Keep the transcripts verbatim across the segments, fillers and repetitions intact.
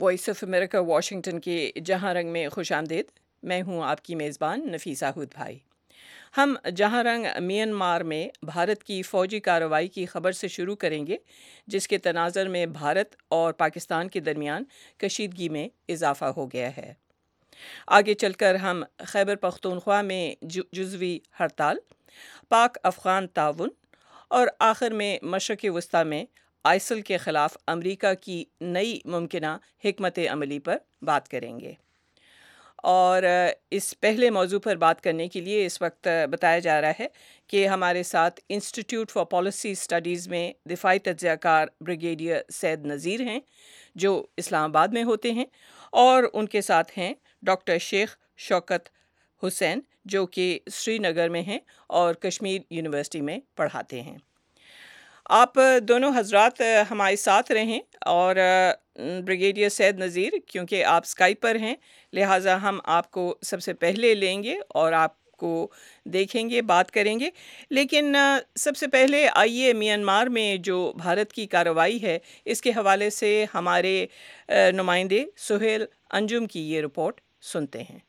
Voice of America Washington کے جہاں رنگ میں خوش آمدید۔ میں ہوں آپ کی میزبان نفیسہ ہود بھائی۔ ہم جہاں رنگ میانمار میں بھارت کی فوجی کارروائی کی خبر سے شروع کریں گے، جس کے تناظر میں بھارت اور پاکستان کے درمیان کشیدگی میں اضافہ ہو گیا ہے۔ آگے چل کر ہم خیبر پختونخوا میں جزوی ہڑتال، پاک افغان تعاون اور آخر میں مشرق وسطیٰ میں آئسل کے خلاف امریکہ کی نئی ممکنہ حکمت عملی پر بات کریں گے۔ اور اس پہلے موضوع پر بات کرنے کے لیے اس وقت بتایا جا رہا ہے کہ ہمارے ساتھ انسٹیٹیوٹ فار پالیسی اسٹڈیز میں دفاعی تجزیہ کار بریگیڈیئر سید نذیر ہیں، جو اسلام آباد میں ہوتے ہیں، اور ان کے ساتھ ہیں ڈاکٹر شیخ شوکت حسین، جو کہ سری نگر میں ہیں اور کشمیر یونیورسٹی میں پڑھاتے ہیں۔ آپ دونوں حضرات ہمارے ساتھ رہیں، اور بریگیڈیئر سید نذیر، کیونکہ آپ اسکائپ پر ہیں، لہٰذا ہم آپ کو سب سے پہلے لیں گے اور آپ کو دیکھیں گے، بات کریں گے۔ لیکن سب سے پہلے آئیے میانمار میں جو بھارت کی کارروائی ہے اس کے حوالے سے ہمارے نمائندے سہیل انجم کی یہ رپورٹ سنتے ہیں۔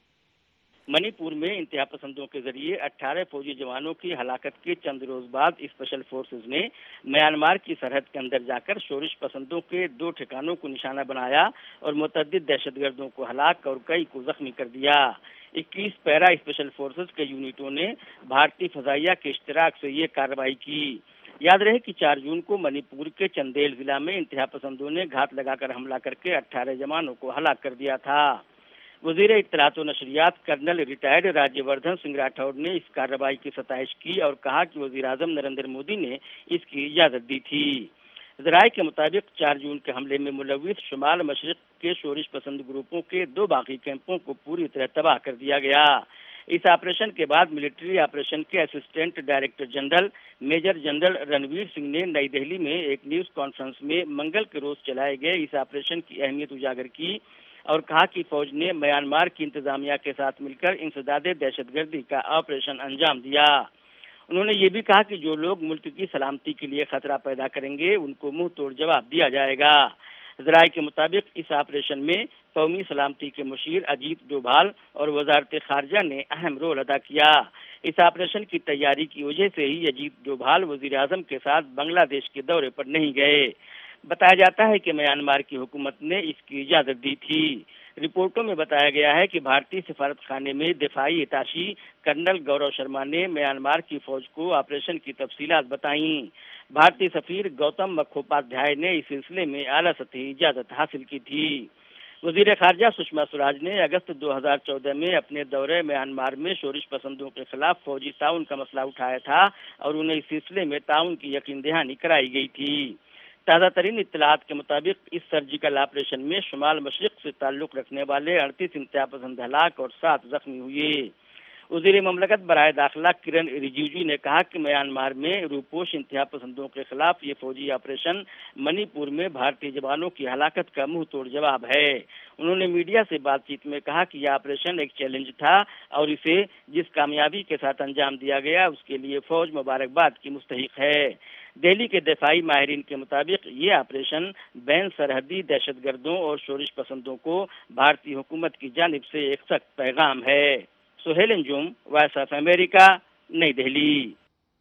منی پور میں انتہا پسندوں کے ذریعے اٹھارہ فوجی جوانوں کی ہلاکت کے چند روز بعد اسپیشل فورسز نے میانمار کی سرحد کے اندر جا کر شورش پسندوں کے دو ٹھکانوں کو نشانہ بنایا اور متعدد دہشت گردوں کو ہلاک اور کئی کو زخمی کر دیا۔ اکیس پیرا اسپیشل فورسز کے یونٹوں نے بھارتی فضائیہ کے اشتراک سے یہ کارروائی کی۔ یاد رہے کہ چار جون کو منی پور کے چندیل ضلع میں انتہا پسندوں نے گھات لگا کر حملہ کر کے اٹھارہ جوانوں کو ہلاک کر دیا تھا۔ وزیر اطلاعات و نشریات colonel retired Rajyavardhan Singh Rathore نے اس کارروائی کی ستائش کی اور کہا کہ وزیر اعظم نریندر مودی نے اس کی اجازت دی تھی۔ ذرائع کے مطابق چار جون کے حملے میں ملوث شمال مشرق کے شورش پسند گروپوں کے دو باغی کیمپوں کو پوری طرح تباہ کر دیا گیا۔ اس آپریشن کے بعد ملٹری آپریشن کے assistant director general major general Ranvir Singh نے نئی دہلی میں ایک نیوز کانفرنس میں منگل کے روز چلائے گئے اس آپریشن کی اہمیت اجاگر کی اور کہا کہ فوج نے میانمار کی انتظامیہ کے ساتھ مل کر انسداد دہشت گردی کا آپریشن انجام دیا۔ انہوں نے یہ بھی کہا کہ جو لوگ ملک کی سلامتی کے لیے خطرہ پیدا کریں گے ان کو منہ توڑ جواب دیا جائے گا۔ ذرائع کے مطابق اس آپریشن میں قومی سلامتی کے مشیر اجیت ڈوبھال اور وزارت خارجہ نے اہم رول ادا کیا۔ اس آپریشن کی تیاری کی وجہ سے ہی اجیت ڈوبھال وزیر اعظم کے ساتھ بنگلہ دیش کے دورے پر نہیں گئے۔ بتایا جاتا ہے کہ میانمار کی حکومت نے اس کی اجازت دی تھی۔ رپورٹوں میں بتایا گیا ہے کہ بھارتی سفارت خانے میں دفاعی اتاشی کرنل گورو شرما نے میانمار کی فوج کو آپریشن کی تفصیلات بتائیں۔ بھارتی سفیر گوتم مکھوپادھیائے نے اس سلسلے میں اعلیٰ سطحی اجازت حاصل کی تھی۔ وزیر خارجہ سشما سوراج نے اگست دو ہزار چودہ میں اپنے دورے میانمار میں شورش پسندوں کے خلاف فوجی تعاون کا مسئلہ اٹھایا تھا اور انہیں اس سلسلے میں تعاون کی یقین دہانی کرائی گئی تھی۔ تازہ ترین اطلاعات کے مطابق اس سرجیکل آپریشن میں شمال مشرق سے تعلق رکھنے والے اڑتیس انتہا پسند ہلاک اور سات زخمی ہوئے۔ وزیر مملکت برائے داخلہ کرن رجیجو نے کہا کہ میانمار میں روپوش انتہا پسندوں کے خلاف یہ فوجی آپریشن منی پور میں بھارتی جوانوں کی ہلاکت کا منہ توڑ جواب ہے۔ انہوں نے میڈیا سے بات چیت میں کہا کہ یہ آپریشن ایک چیلنج تھا اور اسے جس کامیابی کے ساتھ انجام دیا گیا اس کے لیے فوج مبارکباد کی مستحق ہے۔ دہلی کے دفاعی ماہرین کے مطابق یہ آپریشن بین سرحدی دہشت گردوں اور شورش پسندوں کو بھارتی حکومت کی جانب سے ایک سخت پیغام ہے۔ Sohail Anjum, voice of America, نئی دہلی۔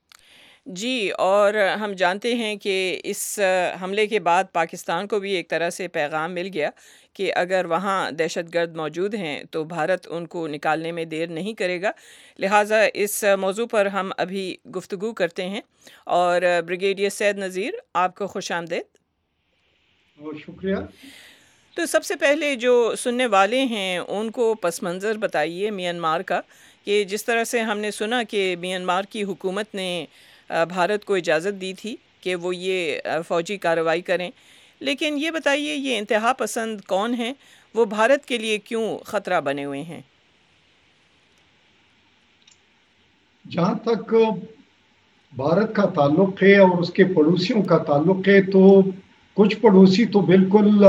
جی، اور ہم جانتے ہیں کہ اس حملے کے بعد پاکستان کو بھی ایک طرح سے پیغام مل گیا کہ اگر وہاں دہشت گرد موجود ہیں تو بھارت ان کو نکالنے میں دیر نہیں کرے گا۔ لہٰذا اس موضوع پر ہم ابھی گفتگو کرتے ہیں، اور بریگیڈیئر سید نذیر، آپ کو خوش آمدید۔ بہت شکریہ۔ تو سب سے پہلے جو سننے والے ہیں ان کو پس منظر بتائیے میانمار کا، کہ جس طرح سے ہم نے سنا کہ میانمار کی حکومت نے بھارت کو اجازت دی تھی کہ وہ یہ فوجی کارروائی کریں، لیکن یہ بتائیے یہ انتہا پسند کون ہیں، وہ بھارت کے لیے کیوں خطرہ بنے ہوئے ہیں؟ جہاں تک بھارت کا تعلق ہے اور اس کے پڑوسیوں کا تعلق ہے تو کچھ پڑوسی تو بالکل